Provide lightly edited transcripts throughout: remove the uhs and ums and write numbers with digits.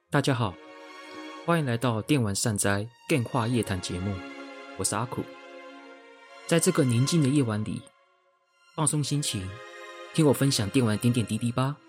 大家好，欢迎来到电玩善哉电话夜谈节目，我是阿苦。在这个宁静的夜晚里，放松心情，听我分享电玩的点点滴滴吧。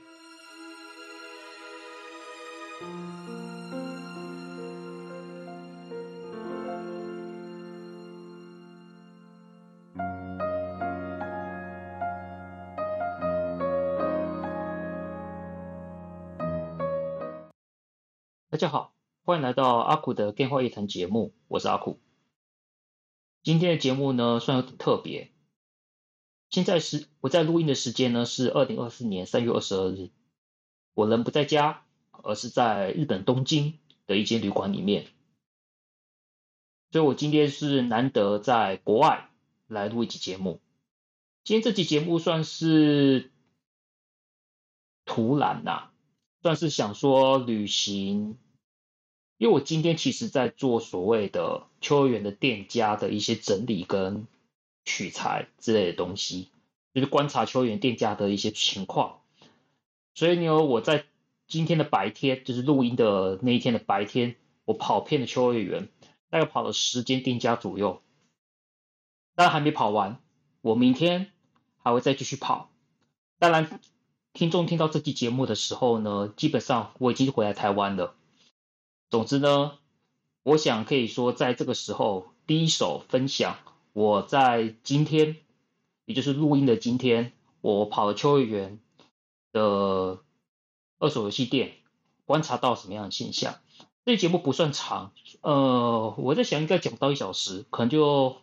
大家好，欢迎来到阿苦的电话夜谈节目，我是阿苦。今天的节目呢，算有点特别。现在我在录音的时间呢是2024年3月22日，我人不在家，而是在日本东京的一间旅馆里面，所以我今天是难得在国外来录一集节目。今天这集节目算是突然啦，算是想说旅行，因为我今天其实在做所谓的秋叶原的店家的一些整理跟取材之类的东西，就是观察秋叶原店家的一些情况。所以呢，我在今天的白天，就是录音的那一天的白天，我跑遍了秋叶原，大概跑了10间店家左右，当然还没跑完，我明天还会再继续跑。当然，听众听到这期节目的时候呢，基本上我已经回来台湾了。总之呢，我想可以说在这个时候第一手分享我在今天，也就是录音的今天，我跑了秋叶原的二手游戏店，观察到什么样的现象。这节目不算长，我在想应该讲不到1小时，可能就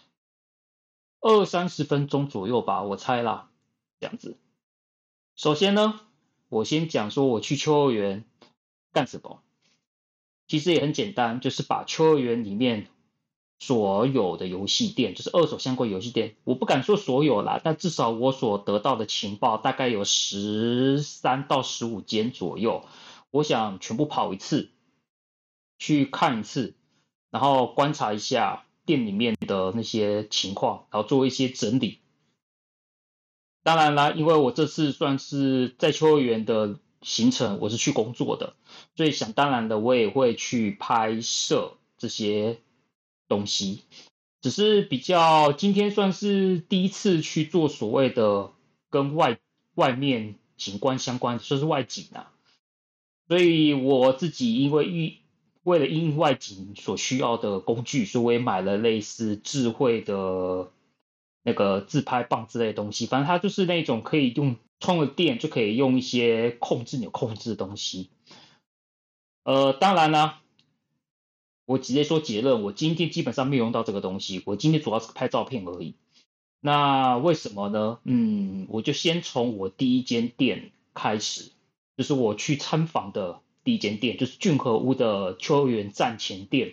20-30分钟左右吧，我猜啦，这样子。首先呢，我先讲说我去秋叶原干什么。其实也很简单，就是把秋叶原里面所有的游戏店，就是二手相关游戏店，我不敢说所有啦，但至少我所得到的情报大概有13到15间左右，我想全部跑一次，去看一次，然后观察一下店里面的那些情况，然后做一些整理。当然啦，因为我这次算是在秋叶原的行程，我是去工作的，所以想当然的我也会去拍摄这些东西。只是比较今天算是第一次去做所谓的跟外面景观相关，说是外景啊。所以我自己为了因应外景所需要的工具，所以我也买了类似智慧的那个自拍棒之类的东西。反正它就是那种可以用充了电就可以用一些钮控制的东西。当然啦，我直接说结论，我今天基本上没有用到这个东西，我今天主要是拍照片而已。那为什么呢？我就先从我第一间店开始，就是我去参访的第一间店，就是骏和屋的秋叶原站前店。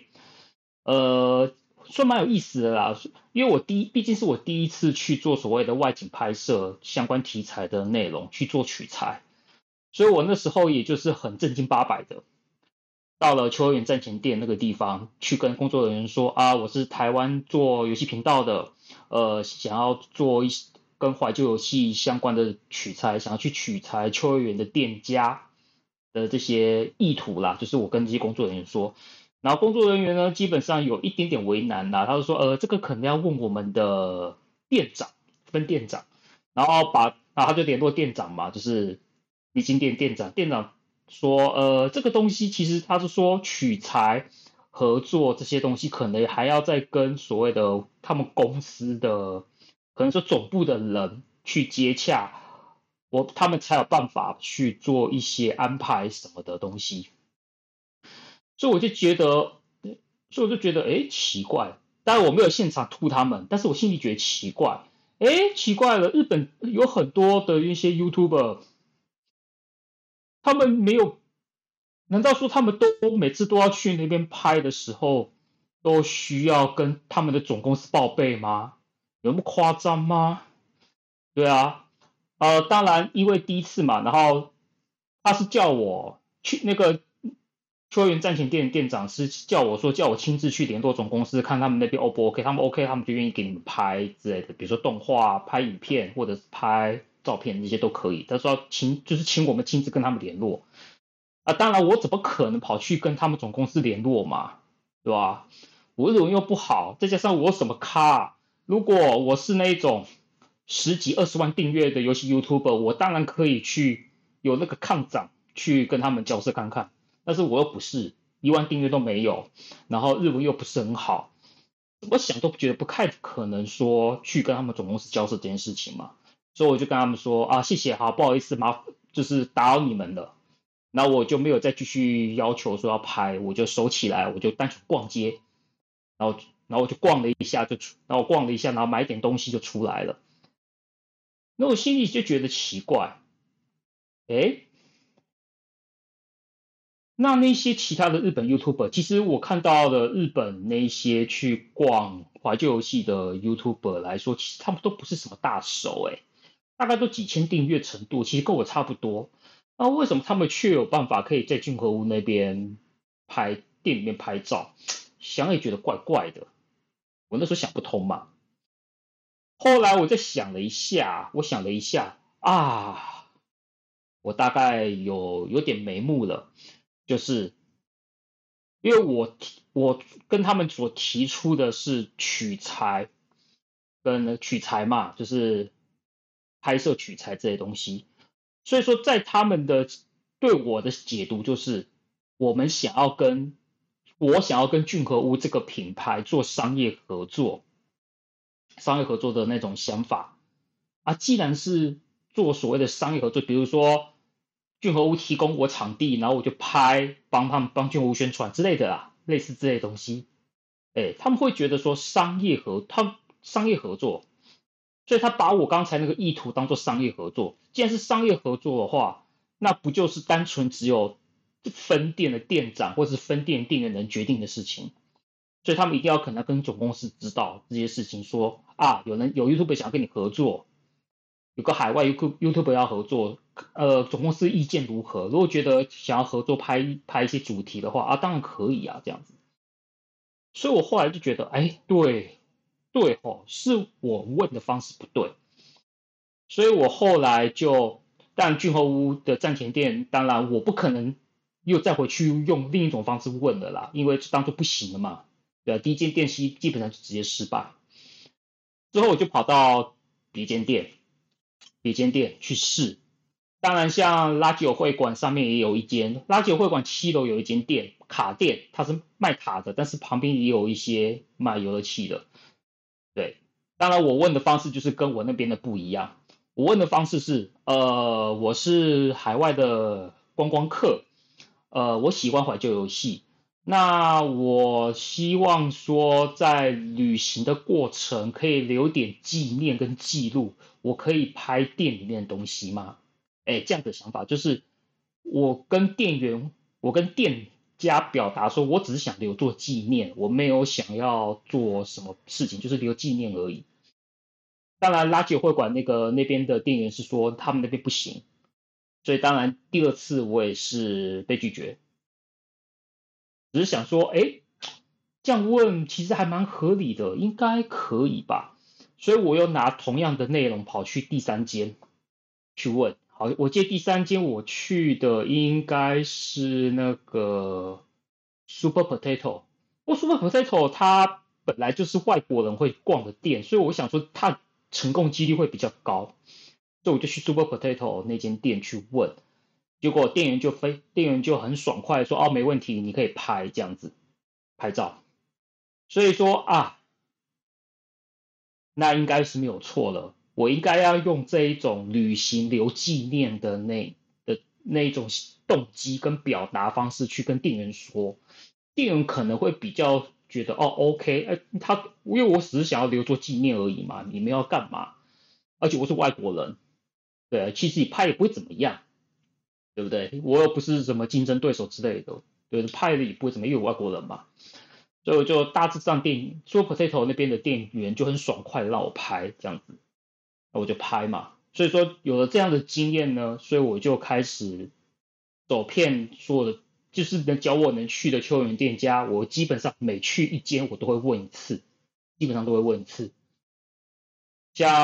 算蛮有意思的啦，因为毕竟是我第一次去做所谓的外景拍摄相关题材的内容去做取材，所以我那时候也就是很正经八百的，到了秋叶原站前店那个地方，去跟工作人员说啊，我是台湾做游戏频道的，想要做一些跟怀旧游戏相关的取材，想要去取材秋叶原的店家的这些意图啦，就是我跟这些工作人员说，然后工作人员呢，基本上有一点点为难啦，他就说，这个可能要问我们的店长、分店长，然后他就联络店长嘛，就是李金店店长，店长说，这个东西其实他是说取材、合作这些东西，可能还要再跟所谓的他们公司的，可能说总部的人去接洽，他们才有办法去做一些安排什么的东西。所以我就觉得，奇怪。当然我没有现场吐他们，但是我心里觉得奇怪，奇怪了，日本有很多的一些 YouTuber，他们没有，难道说他们都每次都要去那边拍的时候，都需要跟他们的总公司报备吗？有那么夸张吗？对啊，当然因为第一次嘛，然后他是叫我去那个秋叶原站前店店长是叫我亲自去联络总公司，看他们那边 O 不 OK，他们 OK，他们就愿意给你们拍之类的，比如说动画、拍影片或者是拍照片这些都可以。他说就是请我们亲自跟他们联络。 啊，当然我怎么可能跑去跟他们总公司联络嘛，对吧？我日文又不好，再加上我什么咖，如果我是那种十几20万订阅的游戏 YouTuber，我当然可以去有那个抗涨去跟他们交涉看看，但是我又不是1万订阅都没有，然后日文又不是很好，怎么想都觉得不太可能说去跟他们总公司交涉这件事情嘛，所以我就跟他们说啊，谢谢，好，不好意思，就是打扰你们了。然后我就没有再继续要求说要拍，我就收起来，我就单纯逛街，然后我就逛了一下然后逛了一下，然后买点东西就出来了。那我心里就觉得奇怪，诶，那些其他的日本 YouTuber，其实我看到的日本那些去逛怀旧游戏的 YouTuber 来说，其实他们都不是什么大手诶，大概都几千订阅程度，其实跟我差不多。那为什么他们却有办法可以在俊和屋那边店里面拍照？想也觉得怪怪的。我那时候想不通嘛。后来我再想了一下，我想了一下啊，我大概有点眉目了，就是因为我跟他们所提出的是取材嘛，就是拍摄取材这些东西，所以说在他们的对我的解读就是，我们想要跟我想要跟俊和屋这个品牌做商业合作，商业合作的那种想法啊。既然是做所谓的商业合作，比如说俊和屋提供我场地，然后我就拍，帮俊和屋宣传之类的啦，类似这类东西。哎，他们会觉得说商业合作，所以他把我刚才那个意图当做商业合作。既然是商业合作的话，那不就是单纯只有分店的店长或是分店店员能决定的事情？所以他们一定要可能跟总公司知道这些事情说，啊，有 YouTube 想要跟你合作，有个海外 YouTube 要合作，总公司意见如何？如果觉得想要合作拍一些主题的话，啊，当然可以啊，这样子。所以我后来就觉得，哎，对吼，是我问的方式不对，所以我后来就，但俊后屋的站前店，当然我不可能又再回去用另一种方式问了啦，因为当做不行了嘛，对啊，第一间店基本上就直接失败。之后我就跑到别间店，别间店去试。当然，像垃圾友会馆上面也有一间，垃圾友会馆7楼有一间店，卡店，它是卖卡的，但是旁边也有一些卖游乐器的。对，当然我问的方式就是跟我那边的不一样。我问的方式是，我是海外的观光客，我喜欢怀旧游戏，那我希望说在旅行的过程可以留点纪念跟记录，我可以拍店里面的东西吗？哎，这样的想法就是我跟店家表达说，我只是想留作纪念，我没有想要做什么事情，就是留纪念而已。当然，垃圾会馆那边的店员是说他们那边不行，所以当然第二次我也是被拒绝。只是想说，哎，这样问其实还蛮合理的，应该可以吧？所以我又拿同样的内容跑去第三间去问。好，我记得第三间我去的应该是那个 Super Potato。不过 Super Potato 它本来就是外国人会逛的店，所以我想说它成功几率会比较高，所以我就去 Super Potato 那间店去问。结果店员就很爽快说，哦，没问题，你可以拍这样子拍照。所以说啊，那应该是没有错了。我应该要用这一种旅行留纪念的那一种动机跟表达方式去跟店员说，店员可能会比较觉得哦，OK，因为我只是想要留作纪念而已嘛，你们要干嘛？而且我是外国人，对，其实你拍也不会怎么样，对不对？我又不是什么竞争对手之类的，对，拍了也不会怎么样，因为我外国人嘛。所以我就大致上说 Potato 那边的店员就很爽快的让我拍这样子，那我就拍嘛。所以说有了这样的经验呢，所以我就开始走遍所有的，就是能去的秋园店家，我基本上每去一间我都会问一次，基本上都会问一次。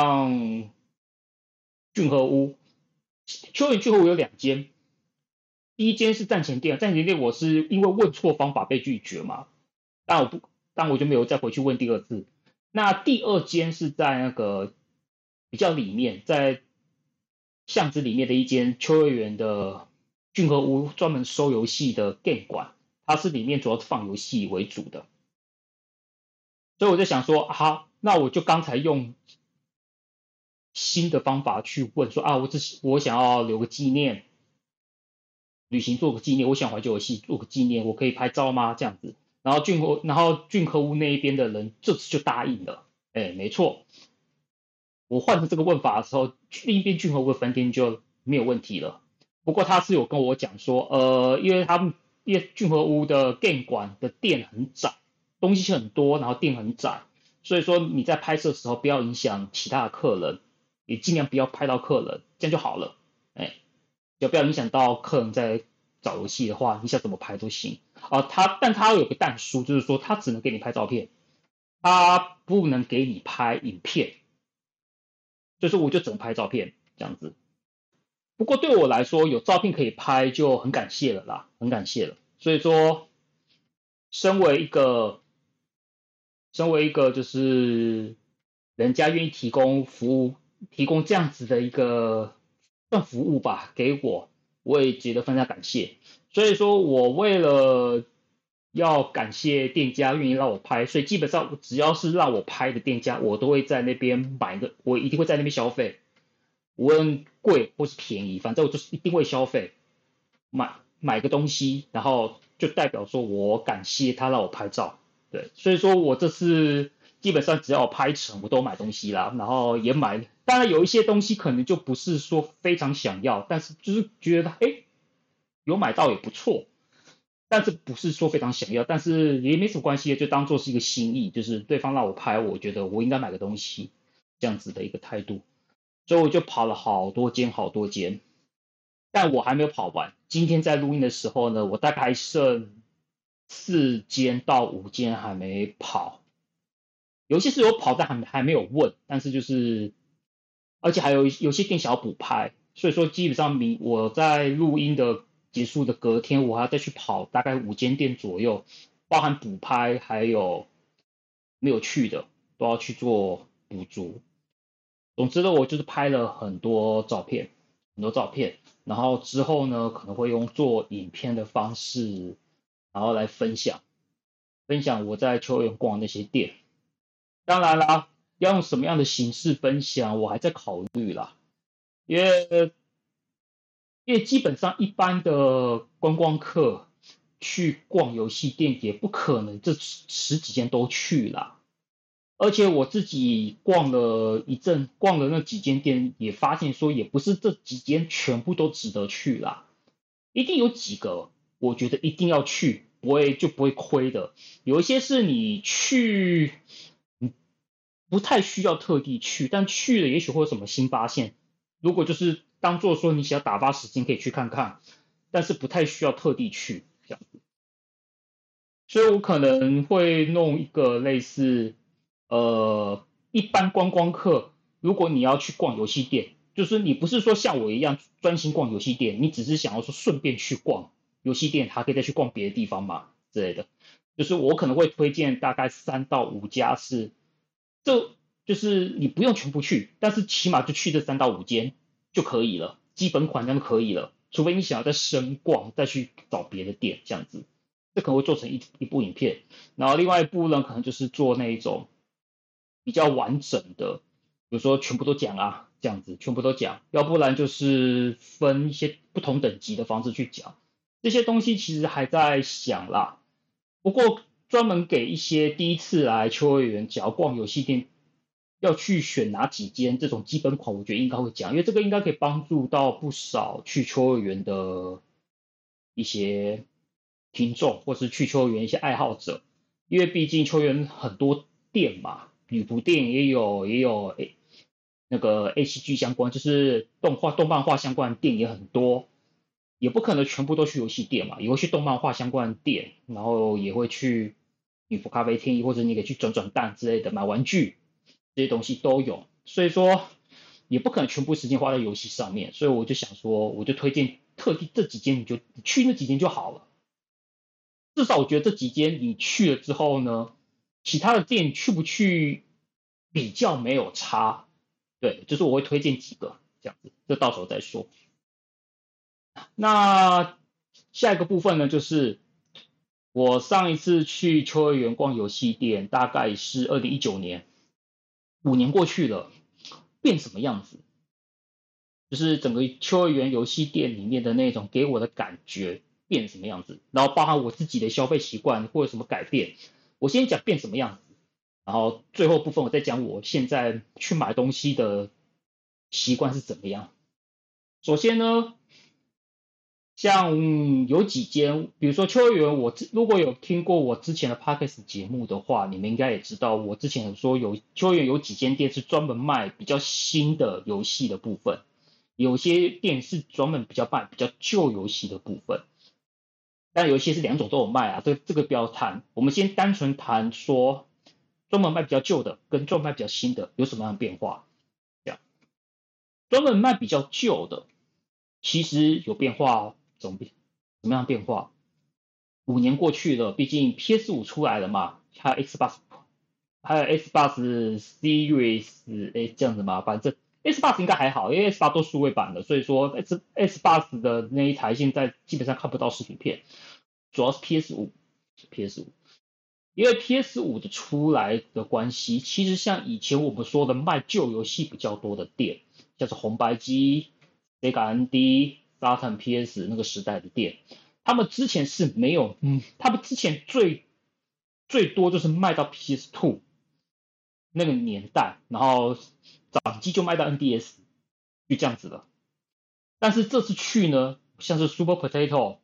像俊和屋，秋园俊和屋有2间， 第一间是站前店，站前店我是因为问错方法被拒绝嘛，但我就没有再回去问第二次。那第二间是在那个比较里面，在巷子里面的一间秋叶原的俊和屋，专门收游戏的 game 馆，它是里面主要是放游戏为主的。所以我就想说，好，那我就刚才用新的方法去问说啊，我想要留个纪念，旅行做个纪念，我想怀旧游戏做个纪念，我可以拍照吗？这样子，然后俊和屋那一边的人这次就答应了，哎，没错，我换成这个问法的时候，另一边俊和屋的分店就没有问题了。不过他是有跟我讲说，因为俊和屋的店馆的店很窄，东西很多，然后店很窄，所以说你在拍摄的时候不要影响其他的客人，也尽量不要拍到客人，这样就好了。哎，就不要影响到客人在找游戏的话，你想怎么拍都行。但他有个但书，就是说他只能给你拍照片，他不能给你拍影片，就是我就只能拍照片这样子。不过对我来说，有照片可以拍就很感谢了啦，很感谢了。所以说，身为一个就是人家愿意提供服务，提供这样子的一个算服务吧给我，我也觉得非常感谢。所以说我为了要感谢店家愿意让我拍，所以基本上只要是让我拍的店家，我都会在那边我一定会在那边消费，无论贵或是便宜，反正我就是一定会消费，买个东西，然后就代表说我感谢他让我拍照。对，所以说我这次基本上只要我拍成，我都买东西啦，然后也买，当然有一些东西可能就不是说非常想要，但是就是觉得有买到也不错，但是不是说非常想要，但是也没什么关系，就当做是一个心意，就是对方让我拍，我觉得我应该买个东西，这样子的一个态度，所以我就跑了好多间，但我还没有跑完。今天在录音的时候呢，我大概还剩4间到5间还没跑，有些是有跑但还没有问，但是就是而且还有些店想要补拍，所以说基本上我在录音的结束的隔天，我还要再去跑大概5间店左右，包含补拍还有没有去的都要去做补足。总之呢，我就是拍了很多照片，很多照片，然后之后呢可能会用做影片的方式，然后来分享我在秋园逛那些店。当然啦，要用什么样的形式分享，我还在考虑啦。因为基本上一般的观光客去逛游戏店也不可能这十几间都去啦。而且我自己逛了那几间店，也发现说也不是这几间全部都值得去啦，一定有几个我觉得一定要去，不会亏的。有一些是你去，不太需要特地去，但去了也许会有什么新发现。如果就是当做说你想要打发时间可以去看看，但是不太需要特地去这样子。所以我可能会弄一个类似一般观光客，如果你要去逛游戏店，就是你不是说像我一样专心逛游戏店，你只是想要说顺便去逛游戏店，还可以再去逛别的地方嘛之类的。就是我可能会推荐大概3到5家这就是你不用全部去，但是起码就去这3到5间就可以了，基本款这样就可以了。除非你想要再深逛，再去找别的店这样子，这可能会做成一部影片。然后另外一部呢，可能就是做那一种比较完整的，比如说全部都讲啊，这样子全部都讲，要不然就是分一些不同等级的方式去讲。这些东西其实还在想啦，不过专门给一些第一次来秋叶原，只要逛游戏店，要去选哪几间这种基本款，我觉得应该会讲，因为这个应该可以帮助到不少去秋叶原的一些听众，或是去秋叶原一些爱好者，因为毕竟秋叶原很多店嘛，女仆店也有那个 ACG 相关，就是动漫画相关的店也很多，也不可能全部都去游戏店嘛，也会去动漫画相关的店，然后也会去女仆咖啡厅，或者你可以去转转蛋之类的买玩具，这些东西都有，所以说也不可能全部时间花在游戏上面，所以我就想说，我就特地这几间你去那几间就好了。至少我觉得这几间你去了之后呢，其他的店去不去比较没有差。对，就是我会推荐几个这样子，这到时候再说。那下一个部分呢，就是我上一次去秋叶原逛游戏店，大概是2019年，5年过去了，变什么样子？就是整个秋叶原游戏店里面的那种给我的感觉变什么样子，然后包含我自己的消费习惯或者什么改变。我先讲变什么样子，然后最后部分我再讲我现在去买东西的习惯是怎么样。首先呢，像有几间，比如说秋叶原，如果有听过我之前的 podcast 节目的话，你们应该也知道，我之前有说秋叶原有几间店是专门卖比较新的游戏的部分，有些店是专门卖比较旧游戏的部分，但有一些是两种都有卖啊，这个不要谈，我们先单纯谈说专门卖比较旧的跟专门卖比较新的有什么样的变化。这样，专门卖比较旧的其实有变化哦，怎么样变化？5年过去了，毕竟 PS5出来了嘛，还有 Xbox Series，这样子嘛，反正 Xbox 应该还好，因为 Xbox 都数位版的，所以说 Xbox 的那一台现在基本上看不到实体片，主要是 PS5，因为 PS5的出来的关系，其实像以前我们说的卖旧游戏比较多的店，像是红白机、Sega ND、Saturn PS 那个时代的店，他们之前是没有，他们之前最多就是卖到 PS2 那个年代，然后掌机就卖到 NDS，就这样子了。但是这次去呢，像是 Super Potato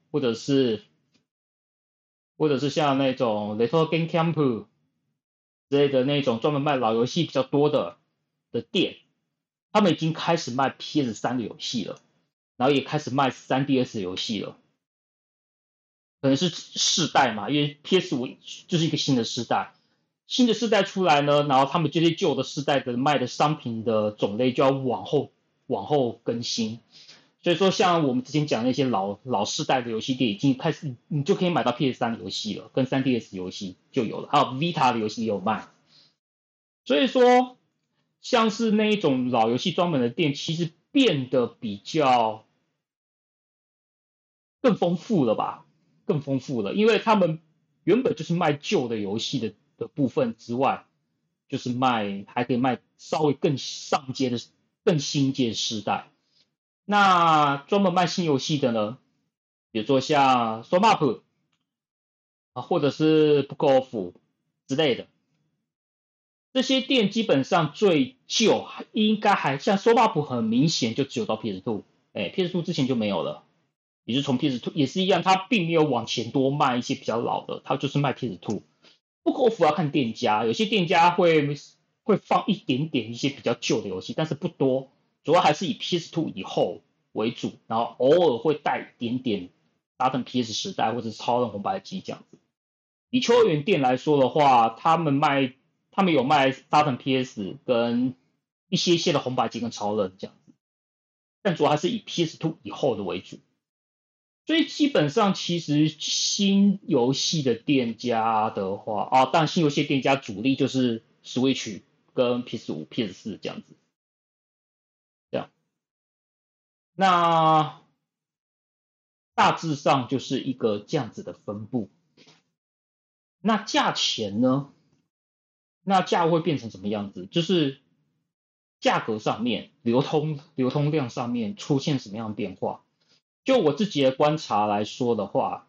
或者是像那种 Little Game Camp 之类的那种专门卖老游戏比较多的店，他们已经开始卖 PS3的游戏了，然后也开始卖 3DS 的游戏了。可能是世代嘛，因为 PS5就是一个新的世代，新的世代出来呢，然后他们这些旧的世代的卖的商品的种类就要往后更新。所以说，像我们之前讲那些老世代的游戏店，已经开始你就可以买到 PS3 的游戏了，跟 3DS 游戏就有了，还有 Vita 的游戏也有卖。所以说，像是那一种老游戏专门的店，其实变得比较更丰富了吧，更丰富了，因为他们原本就是卖旧的游戏的部分之外，就是还可以卖稍微更上阶的、更新阶的世代。那专门卖新游戏的呢，比如说像 SoMap 啊，或者是 Bookoff 之类的，这些店基本上最旧应该还像 SoMap 很明显就只有到 PS2，PS2 之前就没有了。也是从 PS2 也是一样，它并没有往前多卖一些比较老的，它就是卖 PS2。不过服要看店家，有些店家会放一点点一些比较旧的游戏，但是不多，主要还是以 PS2 以后为主，然后偶尔会带一点点搭乘 PS 时代或者是超人红白机这样子。以秋叶原店来说的话，他们有卖搭乘 PS 跟一些的红白机跟超人这样子，但主要还是以 PS2 以后的为主。所以基本上，其实新游戏的店家的话，当然新游戏店家主力就是 Switch 跟 PS5、PS4这样子。这样，那大致上就是一个这样子的分布。那价钱呢？那价会变成什么样子？就是价格上面、流通量上面出现什么样的变化？就我自己的观察来说的话，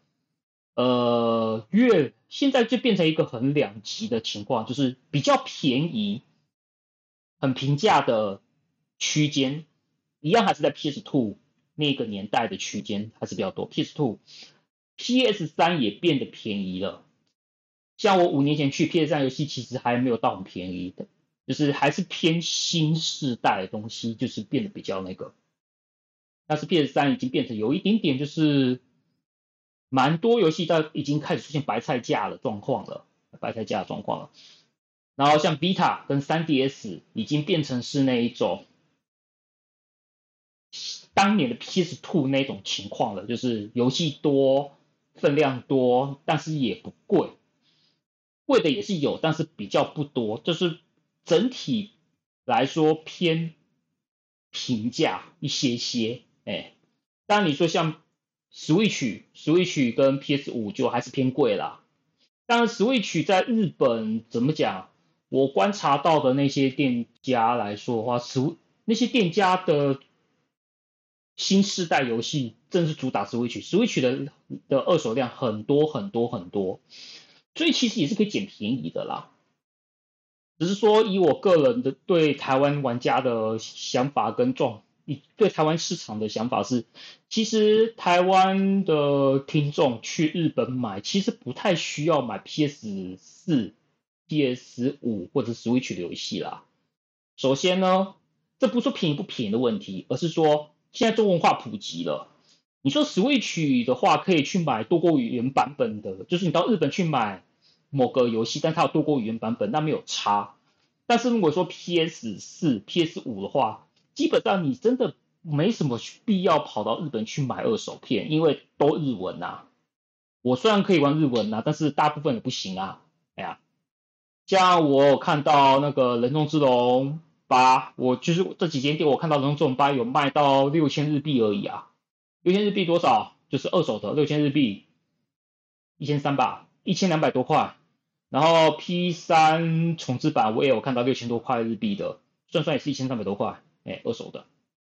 现在就变成一个很两极的情况，就是比较便宜、很平价的区间，一样还是在 PS2 那个年代的区间还是比较多。PS2、PS3 也变得便宜了。像我5年前去 PS3 游戏，其实还没有到很便宜的，就是还是偏新世代的东西，就是变得比较那个。但是 PS3 已经变成有一点点就是蛮多游戏它已经开始出现白菜价的状况了，白菜价的状况了。然后像 Vita 跟 3DS 已经变成是那一种当年的 PS2 那种情况了，就是游戏多、分量多，但是也不贵，贵的也是有，但是比较不多，就是整体来说偏平价一些些，哎，当然你说像 Switch 跟 PS5就还是偏贵啦。当然 Switch 在日本怎么讲？我观察到的那些店家来说的话，那些店家的新世代游戏正是主打 Switch 的二手量很多很多很多，所以其实也是可以捡便宜的啦。只是说以我个人的对台湾玩家的想法跟对台湾市场的想法是，其实台湾的听众去日本买，其实不太需要买 PS4、PS5或者 Switch 的游戏啦。首先呢，这不是说便宜不便宜的问题，而是说现在中文化普及了。你说 Switch 的话，可以去买多国语言版本的，就是你到日本去买某个游戏，但它有多国语言版本，那没有差。但是如果说 PS4、PS5的话，基本上你真的没什么必要跑到日本去买二手片，因为都日文啊。我虽然可以玩日文啊，但是大部分也不行啊。哎呀，像我有看到那个人中之龙八，我就是这几间店我看到人中之龙八有卖到6000日币而已啊。6000日币多少？就是二手的6000日币，1300吧，1200多块。然后 P3重置版我也有看到6000多块日币的，算算也是1300多块，哎，二手的。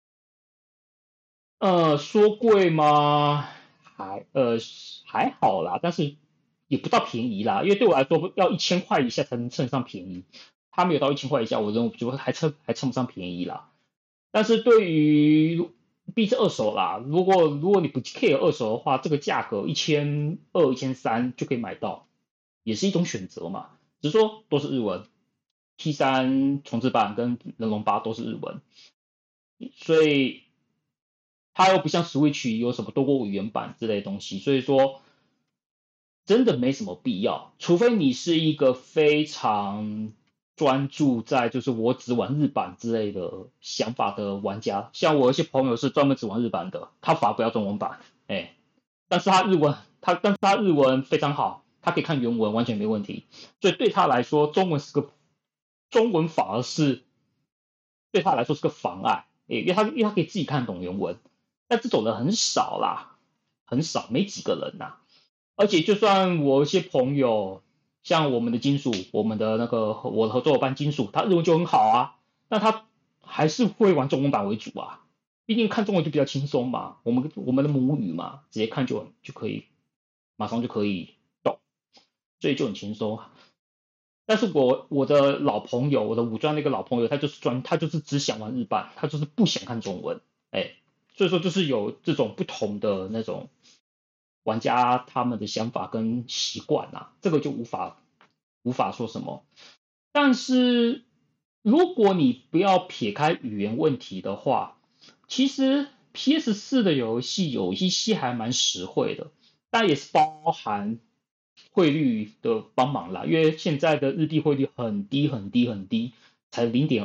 说贵吗？还好啦，但是也不到便宜啦，因为对我来说要1000块以下才能称得上便宜，它没有到1000块以下，我认为就还称不上便宜啦。但是对于毕竟二手啦，如果你不 care 二手的话，这个价格1200、1300就可以买到，也是一种选择嘛。只是说都是日文，T3重置版跟人龙八都是日文，所以它又不像 Switch 有什么多国语言版之类的东西，所以说真的没什么必要，除非你是一个非常专注在就是我只玩日版之类的想法的玩家，像我有些朋友是专门只玩日版的，他反而不要中文版，哎，但是他日文非常好，他可以看原文完全没问题，所以对他来说中文反而是对他来说是个妨碍，因为他可以自己看懂原文，但这种人很少啦，很少，没几个人呐。而且就算我一些朋友，像我们的金属，我的合作伙伴金属，他日文就很好啊，但他还是会玩中文版为主啊，毕竟看中文就比较轻松嘛，我们的母语嘛，直接看就可以，马上就可以懂，所以就很轻松。但是我的老朋友，我的武装那个老朋友，他就是只想玩日版，他就是不想看中文，哎，所以说就是有这种不同的那种玩家他们的想法跟习惯啊，这个就无法说什么。但是如果你不要撇开语言问题的话，其实 PS4的游戏有一些还蛮实惠的，但也是包含汇率的帮忙啦，因为现在的日币汇率很低很低很低，才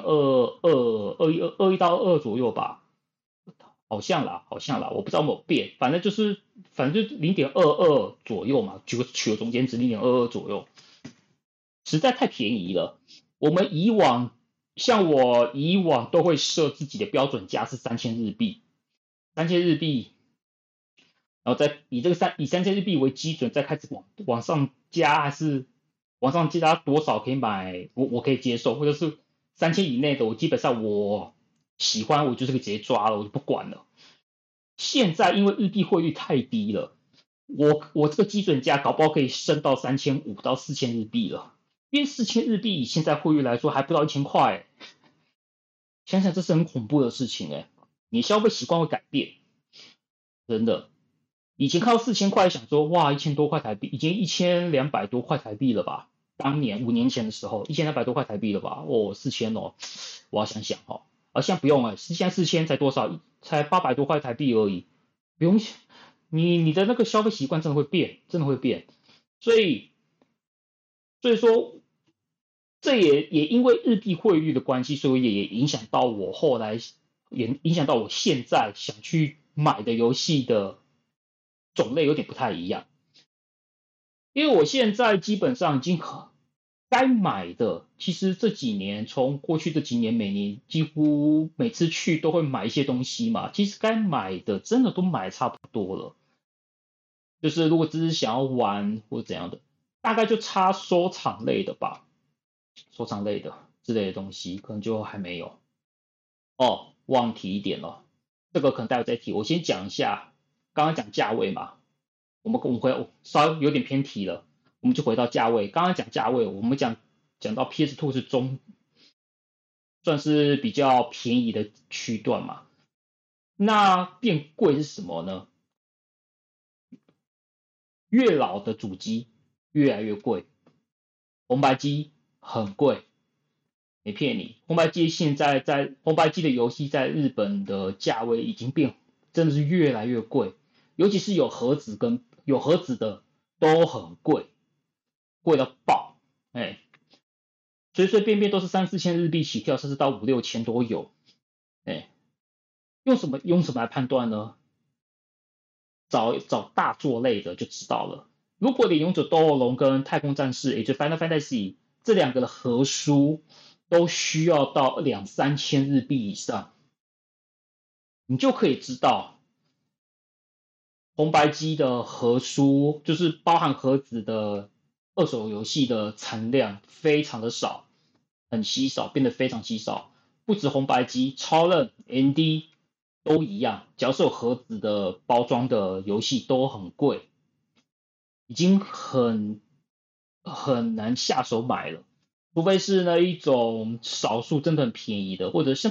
0.2221到22左右吧，好像啦，我不知道有没有变，反正就0.22左右嘛，取个中间值0.22左右，实在太便宜了。像我以往都会设自己的标准价是3000日币，三千日币，然后再以3000日币为基准，再开始往上加，还是往上加多少可以买，我可以接受，或者是3000以内的，我基本上我喜欢我就是可以直接抓了，我就不管了。现在因为日币汇率太低了，我这个基准价搞不好可以升到3500到4000日币了，因为4000日币以现在汇率来说还不到1000块，想想这是很恐怖的事情哎，你消费习惯会改变，真的。以前看到4000块，想说哇1000多块台币，已经1200多块台币了吧？当年5年前的时候，1200多块台币了吧？哦，4000哦，我要想想哦。现在不用了，现在4000才多少？才800多块台币而已，不用想，你的那个消费习惯真的会变，真的会变。所以说，这也因为日币汇率的关系，所以也影响到我后来也影响到我现在想去买的游戏的种类有点不太一样。因为我现在基本上已经该买的，其实这几年从过去这几年每年几乎每次去都会买一些东西嘛，其实该买的真的都买差不多了。就是如果只是想要玩或怎样的，大概就差收藏类的吧，收藏类的之类的东西可能就还没有。哦，忘提一点了，这个可能待会再提。我先讲一下，刚刚讲价位嘛，我们稍微有点偏题了，我们就回到价位。刚刚讲价位，我们讲到 PS2 是算是比较便宜的区段嘛。那变贵是什么呢？越老的主机越来越贵，红白机很贵，没骗你，红白机的游戏在日本的价位已经真的是越来越贵，尤其是有盒子的都很贵，贵到爆，哎，随随便便都是3、4千日币起跳，甚至到5、6千都有，哎，用什么来判断呢？找大作类的就知道了。如果连勇者斗恶龙跟太空战士，也就 Final Fantasy 这两个的合书都需要到2、3千日币以上，你就可以知道红白机的盒书，就是包含盒子的二手游戏的产量非常的少，很稀少，变得非常稀少。不止红白机，超任、ND 都一样，只要是有盒子的包装的游戏都很贵，已经很难下手买了。除非是那一种少数真的很便宜的，或者像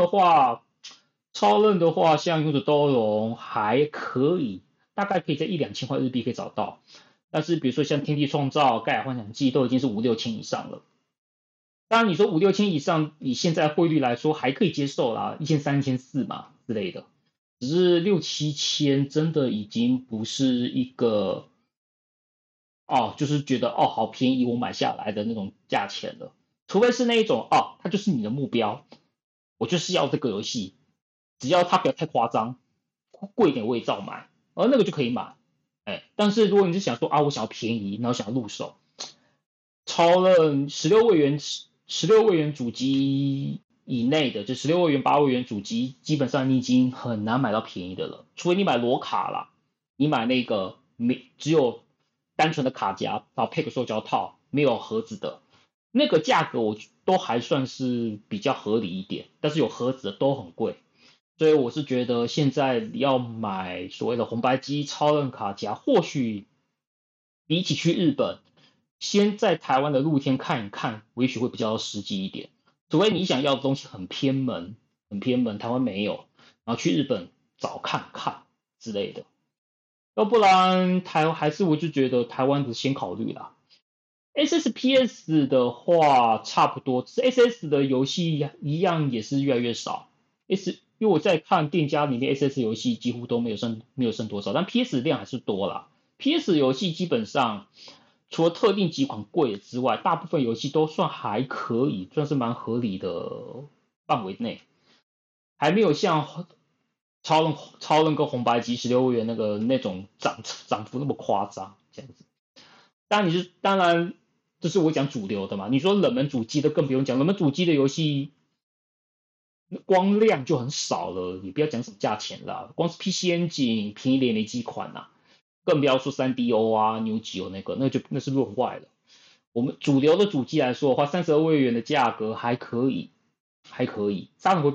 超任的话，像勇者斗恶龙还可以，大概可以在1、2千块日币可以找到。但是比如说像天地创造、盖亚幻想记都已经是5、6千以上了。当然你说5、6千以上，以现在汇率来说还可以接受啦，1300、1400嘛之类的。只是6、7千真的已经不是一个就是觉得好便宜，我买下来的那种价钱了。除非是那一种它就是你的目标，我就是要这个游戏，只要它不要太夸张，贵一点我也照买，而那个就可以买。哎，但是如果你是想说我想要便宜，然后想要入手，超任16位元主机以内的，就16位元、8位元主机，基本上你已经很难买到便宜的了，除非你买裸卡啦，你买那个只有单纯的卡夹，然后配个塑胶套，没有盒子的，那个价格我都还算是比较合理一点，但是有盒子的都很贵，所以我是觉得现在要买所谓的红白机超任卡夹，或许比起去日本，先在台湾的露天看一看，也许会比较实际一点。除非你想要的东西很偏门，台湾没有，然后去日本找看看之类的。要不然还是我就觉得台湾的先考虑啦。SSPS 的话差不多，SS 的游戏一样也是越来越少。因为我在看店家里面 SS 游戏几乎都没有剩多少，但 PS 量还是多啦。PS 游戏基本上除了特定几款贵之外，大部分游戏都算还可以，算是蛮合理的范围内，还没有像超人跟红白机16位元那种涨幅那么夸张这样子。当然这是我讲主流的嘛，你说冷门主机的更不用讲，冷门主机的游戏光量就很少了，你不要讲什么价钱啦，光是 PC Engine 便宜的也没几款呐，更不要说 3DO 啊、New Geo 那是论外了。我们主流的主机来说的话，32位元的价格还可以，还可以。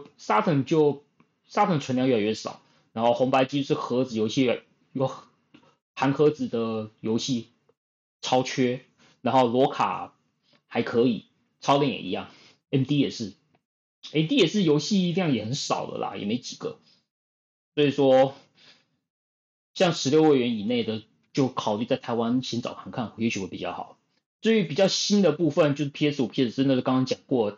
沙腾存量越来越少，然后红白机是盒子游戏有含盒子的游戏超缺，然后罗卡还可以，超链也一样，MD 也是，AD 也是游戏量也很少的啦，也没几个。所以说，像16位元以内的，就考虑在台湾先找看看，也许会比较好。至于比较新的部分，就是 PS5、PS4，那就刚刚讲过，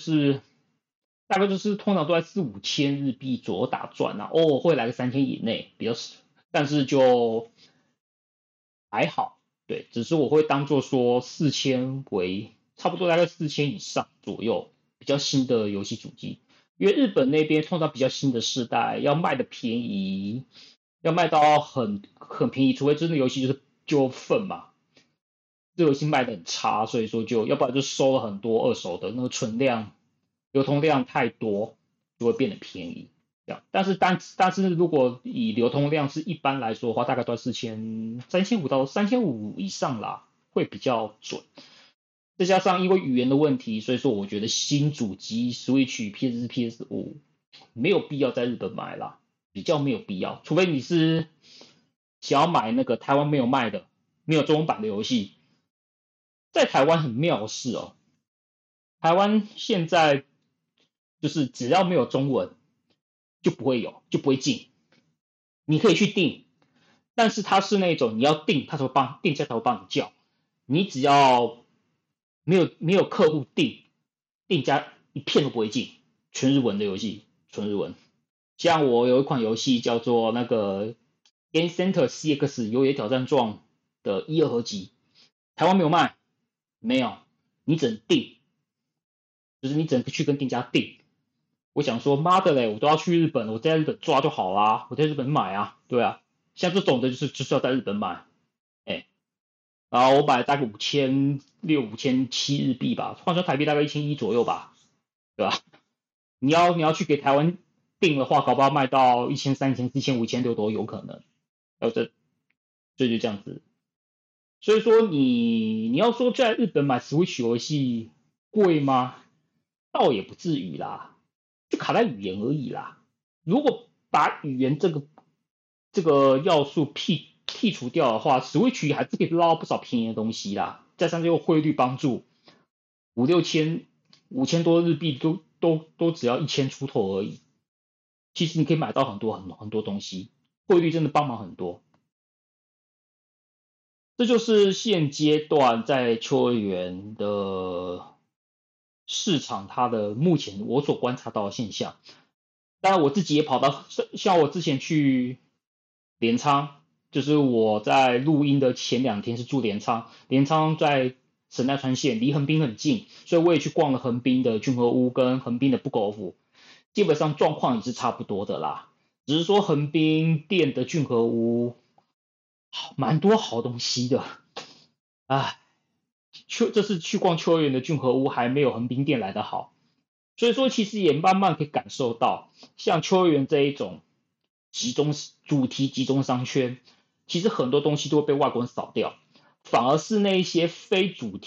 大概就是通常都在4、5千日币左右打转啊，偶尔会来个3千以内，比较少，但是就还好，对，只是我会当做说4000差不多大概4000以上左右，比较新的游戏主机。 因为日本那边通常比较新的世代，要卖的便宜，要卖到很便宜，除非真的游戏就份嘛，这游戏卖的很差，所以说要不然就收了很多二手的，那个存量、流通量太多，就会变得便宜。这样，但是如果以流通量是一般来说的话，大概都要3500到3500以上啦，会比较准。再加上因为语言的问题，所以说我觉得新主机 Switch、PS4、PS5没有必要在日本买啦，比较没有必要，除非你是想要买那个台湾没有卖的、没有中文版的游戏。在台湾很妙的是哦，台湾现在就是只要没有中文就不会有，就不会进。你可以去订，但是它是那种你要订，它才会店家才会帮你叫。你只要没有客户订，店家一片都不会进，全日文的游戏，纯日文。像我有一款游戏叫做那个 Game Center CX 游野挑战状的1、2合集，台湾没有卖，没有，你只能订，就是你只能去跟店家订。我想说，妈的嘞，我都要去日本了，我在日本抓就好啦，我在日本买啊，对啊，像这种的就是要在日本买，哎，然后我买大概5600、5700日币吧，换成台币大概1100左右吧，对吧？你要去给台湾订的话，搞不好卖到1300、1400、5600都有可能，这就这样子。所以说你要说在日本买 Switch 游戏贵吗？倒也不至于啦，就卡在语言而已啦。如果把语言这个要素剔除掉的话，Switch 还是可以捞不少便宜的东西啦。加上这个汇率帮助，5、6千、5000多日币都只要1000出头而已。其实你可以买到很多东西，汇率真的帮忙很多。这就是现阶段在秋叶原的市场，它的目前我所观察到的现象。当然，我自己也跑到，像我之前去镰仓，就是我在录音的前2天是住镰仓，镰仓在神奈川县，离横滨很近，所以我也去逛了横滨的骏河屋跟横滨的不狗府，基本上状况也是差不多的啦，只是说横滨店的骏河屋蛮多好东西的，唉，这次去逛秋叶原的骏河屋还没有横滨店来的好。所以说，其实也慢慢可以感受到，像秋叶原这一种主题集中商圈，其实很多东西都会被外国人扫掉，反而是那一些非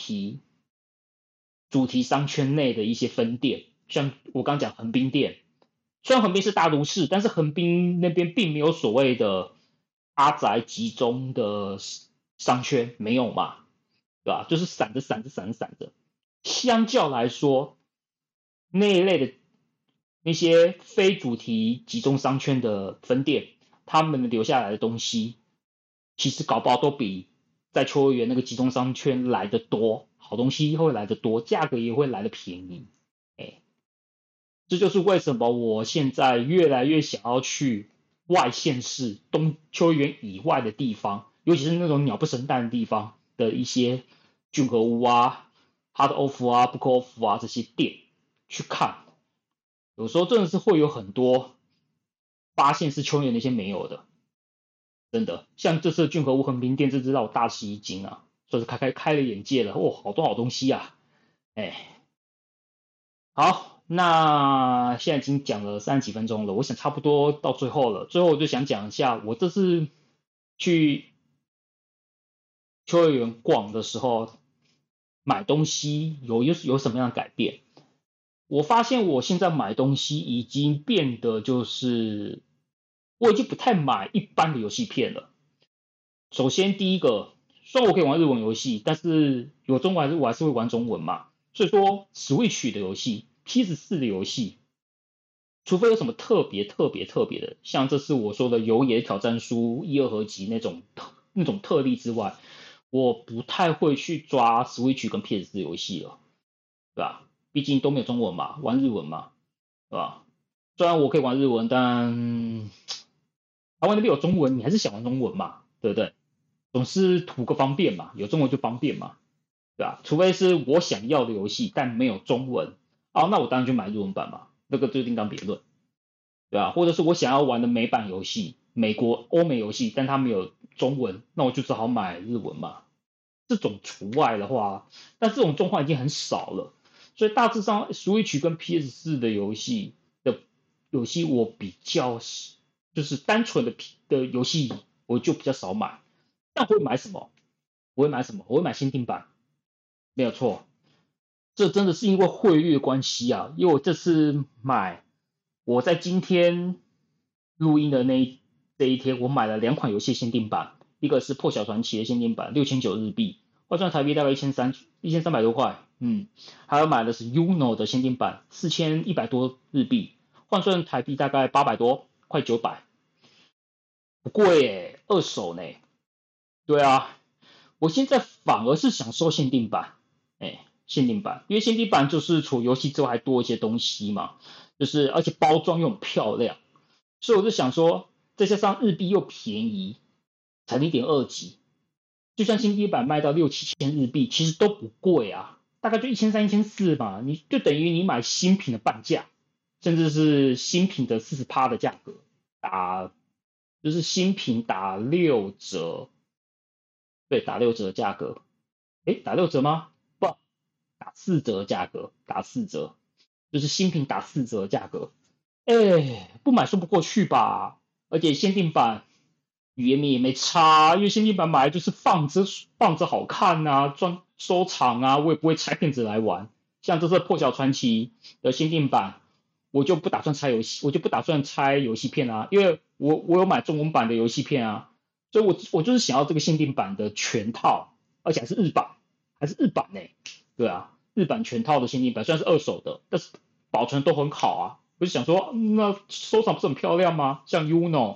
主题商圈内的一些分店，像我刚讲横滨店，虽然横滨是大都市，但是横滨那边并没有所谓的阿宅集中的商圈，没有嘛，对吧？就是散着。相较来说，那一类的那些非主题集中商圈的分店，他们留下来的东西，其实搞不好都比在秋叶原那个集中商圈来的多，好东西会来的多，价格也会来的便宜。哎，这就是为什么我现在越来越想要去外县市、秋叶原以外的地方，尤其是那种鸟不生蛋的地方的一些骏河屋啊、Hard Off 啊、Book Off 啊这些店去看。有时候真的是会有很多发现是秋叶那些没有的，真的。像这次的骏河屋横滨店，这知让我大吃一惊啊，算是开了眼界了。哦，好多好东西啊！哎，好，那现在已经讲了30几分钟了，我想差不多到最后了。最后我就想讲一下，我这次去秋叶原逛的时候，买东西有什么样的改变？我发现我现在买东西已经变得就是我已经不太买一般的游戏片了。首先第一个，虽然我可以玩日文游戏，但是有中文我还是会玩中文嘛。所以说 Switch 的游戏、PS4的游戏，除非有什么特别的，像这次我说的《游野挑战书》1、2合集那种特例之外，我不太会去抓 Switch 跟 PS4 游戏了，对吧？毕竟都没有中文嘛，玩日文嘛，对吧？虽然我可以玩日文，但台湾那边有中文，你还是想玩中文嘛，对不对？总是图个方便嘛，有中文就方便嘛，对吧？除非是我想要的游戏，但没有中文，哦，那我当然就买日文版嘛。 那个就另当别论，对吧？或者是我想要玩的美版游戏，美国欧美游戏，但它没有中文，那我就只好买日文嘛。这种除外的话，但这种状况已经很少了，所以大致上 Switch 跟 PS4的游戏我比较就是单纯的游戏我就比较少买，但我会买什么？我会买什么？我会买限定版，没有错。这真的是因为汇率的关系啊，因为我这次买，我在今天录音的这一天，我买了2款游戏限定版，一个是破晓传奇的限定版，6009日币，换算台币大概1300多块，还有买的是 Uno 的限定版，4100多日币，换算台币大概800多，快900，不贵耶，二手呢。对啊，我现在反而是想收限定版，限定版，因为限定版就是除游戏之外还多一些东西嘛，就是而且包装又很漂亮，所以我就想说，再加上日币又便宜，才0.2级，就算限定版卖到6、7千日币，其实都不贵啊，大概就1300、1400嘛，你就等于你买新品的半价，甚至是新品的40%的价格，打就是新品打6折，对，打6折的价格，打6折吗？不，打4折的价格，打四折，就是新品打4折的价格。不买说不过去吧？而且限定版语言名也没差，因为限定版买来就是放着好看啊，装收藏啊，我也不会拆片子来玩。像这次破晓传奇的限定版，我就不打算拆游戏，我就不打算拆游戏片啊，因为我有买中文版的游戏片啊，所以我就是想要这个限定版的全套，而且还是日版呢、对啊，日版全套的限定版虽然是二手的，但是保存都很好啊。我就想说，那收藏不是很漂亮吗？像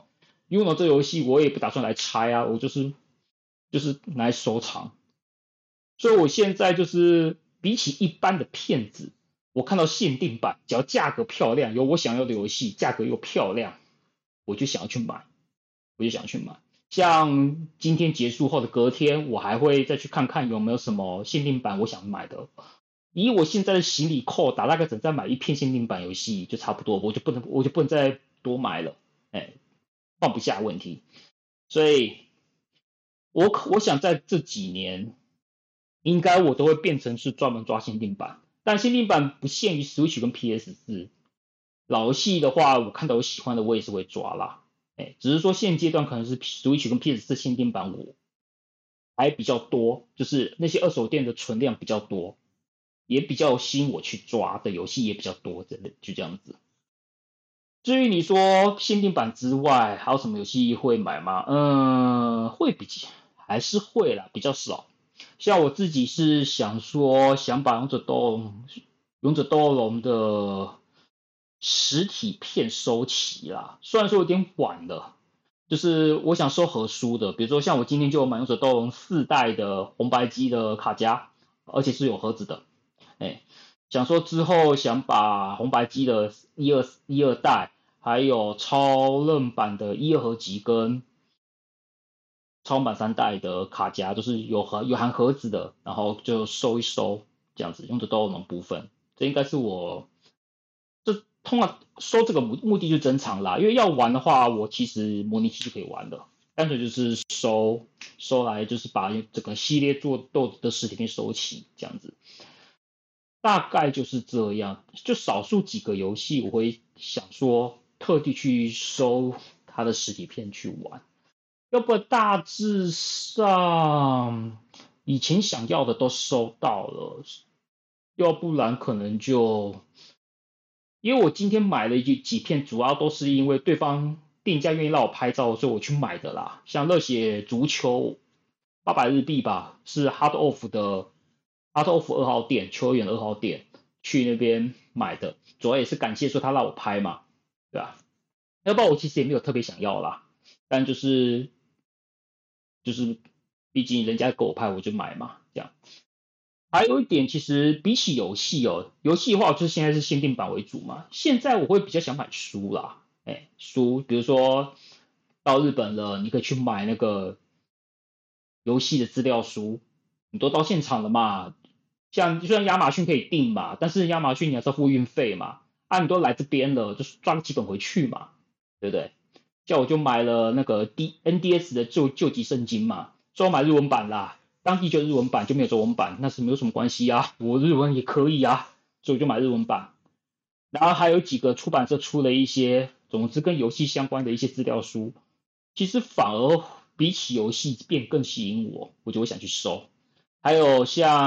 Uno 这游戏我也不打算来拆啊，我就是拿来收藏。所以我现在就是比起一般的片子，我看到限定版，只要价格漂亮，有我想要的游戏，价格又漂亮，我就想要去买，我就想去买。像今天结束后的隔天，我还会再去看看有没有什么限定版我想买的。以我现在的行李扣打，大概只能再买一片限定版游戏就差不多，我就不能再多买了，哎，放不下问题。所以我想在这几年，应该我都会变成是专门抓限定版，但限定版不限于 Switch 跟 PS4，老游戏的话，我看到有喜欢的我也是会抓啦，只是说现阶段可能是 Switch 跟 PS4限定版我还比较多，就是那些二手店的存量比较多，也比较吸引我去抓的游戏也比较多，真的就这样子。至于你说限定版之外，还有什么游戏会买吗？还是会啦，比较少。像我自己是想说，想把勇者斗龙的实体片收齐啦。虽然说有点晚了，就是我想收盒书的，比如说像我今天就有买勇者斗龙4代的红白机的卡夹，而且是有盒子的。哎，想说之后想把红白机的一二代，还有超任版的1、2合集跟超任版3代的卡夹，都是有含盒子的，然后就收一收，这样子用着都能部分。这应该是通常收这个目的就珍藏啦，因为要玩的话，我其实模拟器就可以玩的，单纯就是收来就是把整个系列做豆的实体片收齐这样子。大概就是这样，就少数几个游戏我会想说特地去收它的实体片去玩，要不然大致上以前想要的都收到了，要不然可能就因为我今天买了几片，主要都是因为对方店家愿意让我拍照，所以我去买的啦。像热血足球800日币吧，是 Hard Off 2号店，球员2号店去那边买的，主要也是感谢说他让我拍嘛，对吧？要不然我其实也没有特别想要啦，但就是毕竟人家给我拍，我就买嘛，这样。还有一点，其实比起游戏的话，就是现在是限定版为主嘛。现在我会比较想买书啦，书，比如说到日本了，你可以去买那个游戏的资料书，你都到现场了嘛。虽然亚马逊可以订嘛，但是亚马逊你还是要付运费嘛。 啊，你都来这边了，就抓个几本回去嘛，对不对？叫我就买了那个 NDS 的救急圣经嘛，说我买日文版啦，当地就日文版就没有中文版，那是没有什么关系啊，我日文也可以啊，所以我就买日文版。然后还有几个出版社出了一些，总之跟游戏相关的一些资料书，其实反而比起游戏更吸引我，我就会想去收。还有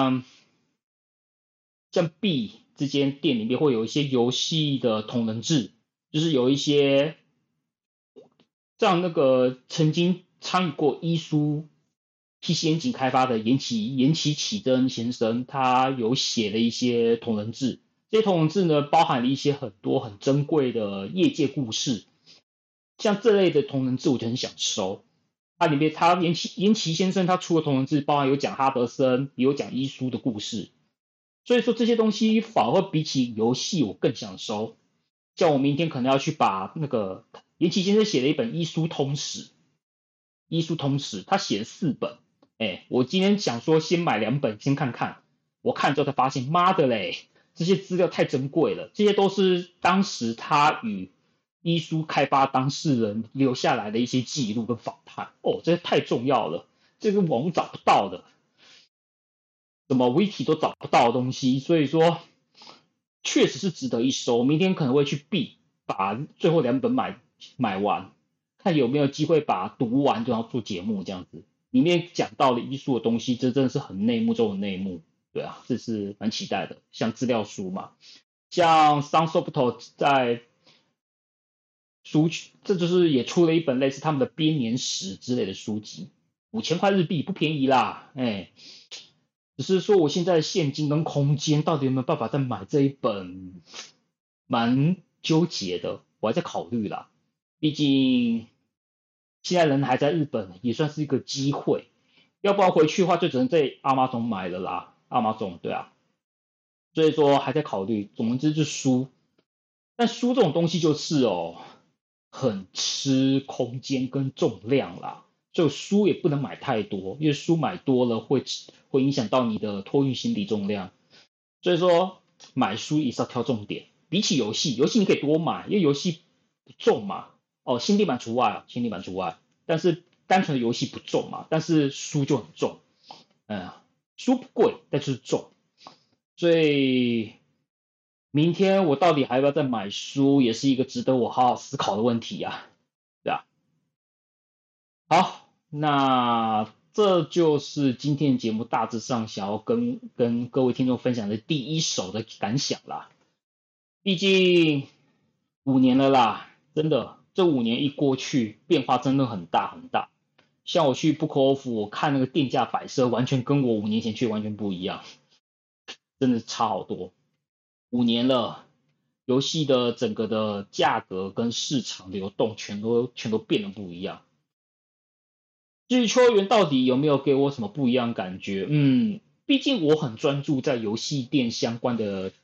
像 B 之间店里面会有一些游戏的同人志，就是有一些像那个曾经参与过伊书 PC Engine 开发的岩崎启真先生，他有写了一些同人志。这些同人志呢，包含了一些很多很珍贵的业界故事，像这类的同人志，我就很想收。它里面，岩崎先生他出的同人志，包含有讲哈德森，也有讲伊书的故事。所以说这些东西反而比起游戏，我更想收。像我明天可能要去把那个岩崎先生写了一本医书通史他写了4本。我今天想说先买2本先看看，我看之后才发现，妈的嘞，这些资料太珍贵了，这些都是当时他与医书开发当事人留下来的一些记录跟访谈。这些太重要了，这个网络找不到的，什么 wiki 都找不到的东西，所以说确实是值得一收。明天可能会去 B 把最后2本买完，看有没有机会把读完，就要做节目这样子。里面讲到的艺术的东西，这真的是很内幕中的内幕，对啊，这是蛮期待的。像资料书嘛，像 Sunsoft 在这就是也出了一本类似他们的编年史之类的书籍，5000块日币不便宜啦，只是说我现在的现金跟空间到底有没有办法再买这一本，蛮纠结的，我还在考虑啦。毕竟现在人还在日本，也算是一个机会。要不然回去的话，就只能在阿玛总买了啦。阿玛总，对啊，所以说还在考虑。总之是书，但书这种东西就是很吃空间跟重量啦。所以书也不能买太多，因为书买多了会影响到你的托运行李重量。所以说买书也是要挑重点。比起游戏，游戏你可以多买，因为游戏不重嘛。新地板除外，新地板除外。但是单纯的游戏不重嘛，但是书就很重。书不贵，但就是重。所以明天我到底还要不要再买书，也是一个值得我好好思考的问题啊。对啊。好，那这就是今天的节目大致上想要跟各位听众分享的第一手的感想啦。毕竟5年了啦，真的，这5年一过去，变化真的很大很大。像我去 Book Off，我看那个店价摆设，完全跟我5年前去完全不一样，真的差好多。5年了，游戏的整个的价格跟市场流动全都变得不一样。至于秋叶原到底有没有给我什么不一样的感觉？毕竟我很专注在游戏店相关的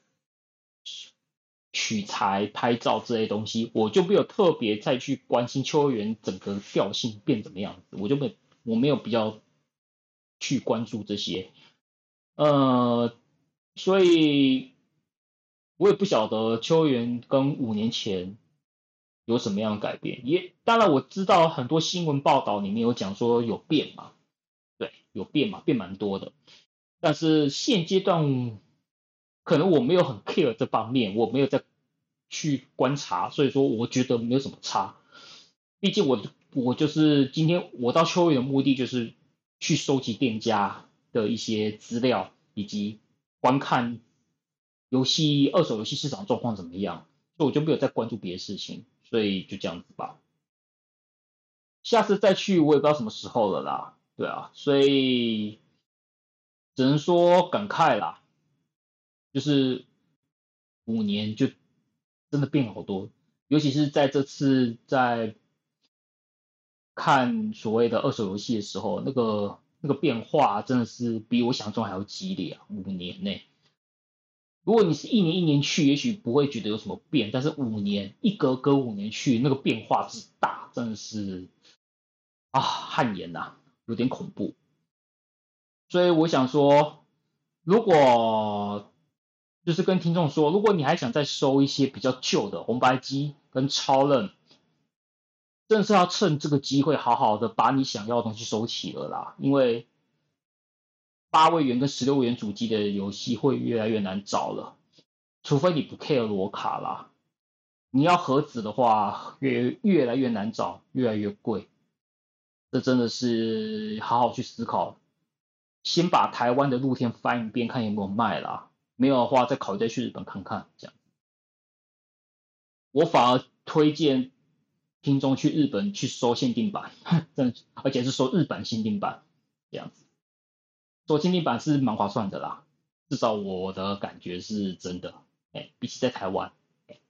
取材、拍照这些东西，我就没有特别再去关心秋叶原整个调性变怎么样子，我没有比较去关注这些。所以我也不晓得秋叶原跟5年前有什么样的改变。当然我知道很多新闻报道里面有讲说有变嘛，对，有变嘛，变蛮多的。但是现阶段可能我没有很 care 这方面，我没有再去观察，所以说我觉得没有什么差。毕竟我就是今天我到秋叶的目的就是去收集店家的一些资料，以及观看二手游戏市场状况怎么样，所以我就没有再关注别的事情，所以就这样子吧。下次再去我也不知道什么时候了啦，对啊，所以只能说感慨啦，就是5年就真的变好多，尤其是在这次在看所谓的二手游戏的时候，那个变化真的是比我想中还要激烈啊！5年内，如果你是一年一年去，也许不会觉得有什么变，但是5年隔5年去，那个变化之大，真的是汗颜呐，有点恐怖。所以我想说，如果就是跟听众说，如果你还想再收一些比较旧的红白机跟超任，真的是要趁这个机会好好的把你想要的东西收齐了啦，因为8位元跟16位元主机的游戏会越来越难找了，除非你不 care 罗卡啦。你要盒子的话，越来越难找，越来越贵，这真的是好好去思考。先把台湾的露天翻一遍，看有没有卖啦。没有的话，再考虑再去日本看看。这样，我反而推荐听众去日本去收限定版，真的，而且是收日版限定版，这样子。收限定版是蛮划算的啦，至少我的感觉是真的。比起在台湾，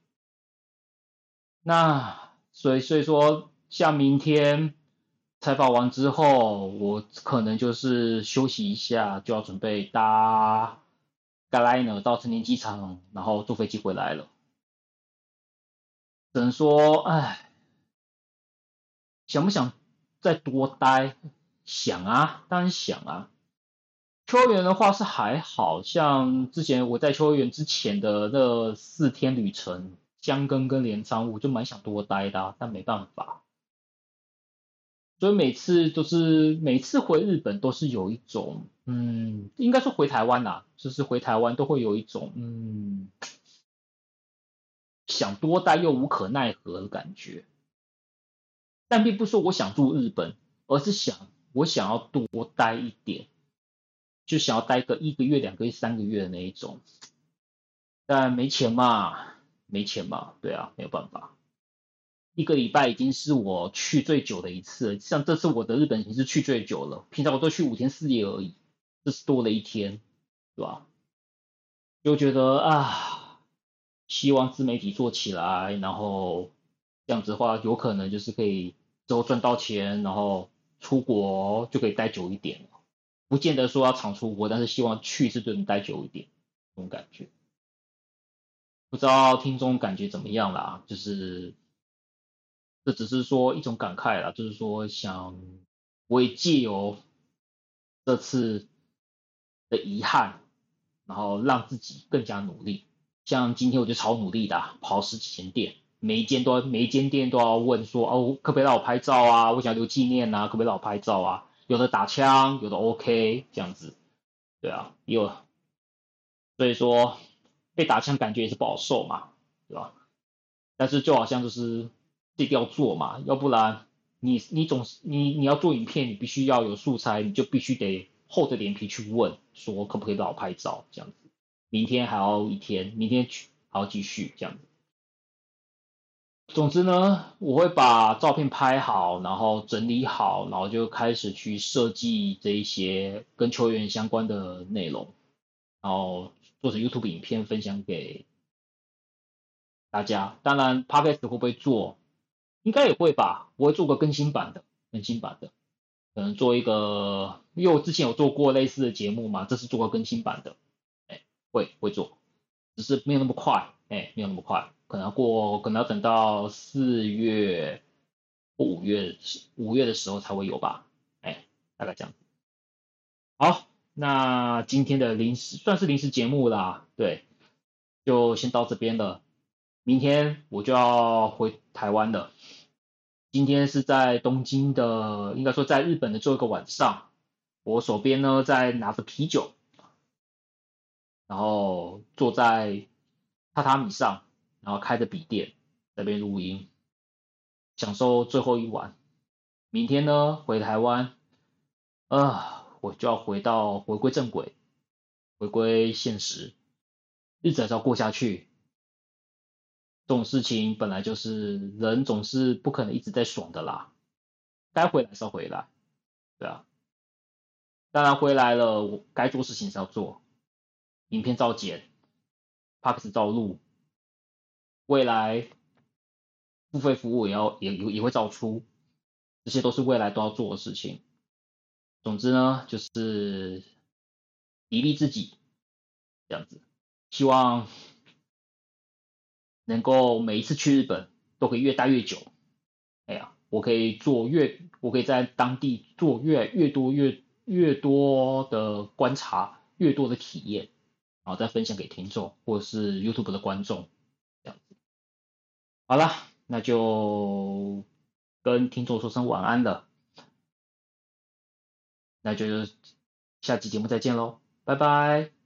那所以说，像明天采访完之后，我可能就是休息一下，就要准备搭 Skyliner 到成田机场，然后坐飞机回来了。只能说，哎，想不想再多待？想啊，当然想啊。秋叶原的话是还好像之前我在秋叶原之前的那4天旅程，箱根跟镰仓，我就蛮想多待的但没办法。所以每次回日本都是有一种，应该说回台湾啦，就是回台湾都会有一种，想多待又无可奈何的感觉。但并不是说我想住日本，而是我想要多待一点，就想要待个1个月、2个月、3个月的那一种。但没钱嘛，没钱嘛，对啊，没有办法。1个礼拜已经是我去最久的一次了，像这次我的日本行是去最久了，平常我都去5天4夜而已，这是多了一天，对吧？就觉得希望自媒体做起来，然后这样子的话，有可能就是可以之后赚到钱，然后出国就可以待久一点了，不见得说要常出国，但是希望去是就能待久一点，这种感觉。不知道听众感觉怎么样啦？就是这只是说一种感慨啦，就是说我也借由这次的遗憾，然后让自己更加努力。像今天我就超努力的跑十几间店，每一间店都要问说，哦，可不可以让我拍照啊？我想留纪念啊，可不可以让我拍照啊？有的打枪，有的 OK 这样子，对啊，所以说被打枪感觉也是不好受嘛，对吧？但是就好像就是这定要做嘛，要不然你要做影片，你必须要有素材，你就必须得厚着脸皮去问，说可不可以让我拍照这样子。明天还要一天，明天还要继续这样子。总之呢，我会把照片拍好，然后整理好，然后就开始去设计这一些跟球员相关的内容，然后做成 YouTube 影片分享给大家。当然 Podcast 会不会做？应该也会吧，我会做个更新版的，可能做一个，因为我之前有做过类似的节目嘛，这是做个更新版的，会做，只是没有那么快，没有那么快，可能要等到4月或5月的时候才会有吧，大概这样。好，那今天的算是临时节目啦，对，就先到这边了。明天我就要回台湾了。今天是在东京的，应该说在日本的最后一个晚上，我手边呢在拿着啤酒，然后坐在榻榻米上，然后开着笔电在那边录音，享受最后一晚。明天呢回台湾，我就要回归正轨，回归现实，日子还是要过下去。这种事情本来就是人总是不可能一直在爽的啦，该回来是要回来，对啊。当然回来了，我该做事情是要做，影片照剪 p a c k 照录，未来付费服务也会照出，这些都是未来都要做的事情。总之呢，就是砥砺自己这样子，希望能够每一次去日本都可以越待越久。哎呀，我可以在当地做越多的观察，越多的体验。 然后再分享给听众或者是 YouTube 的观众，这样子。好啦，那就跟听众说声晚安了，那就下期节目再见喽，拜拜。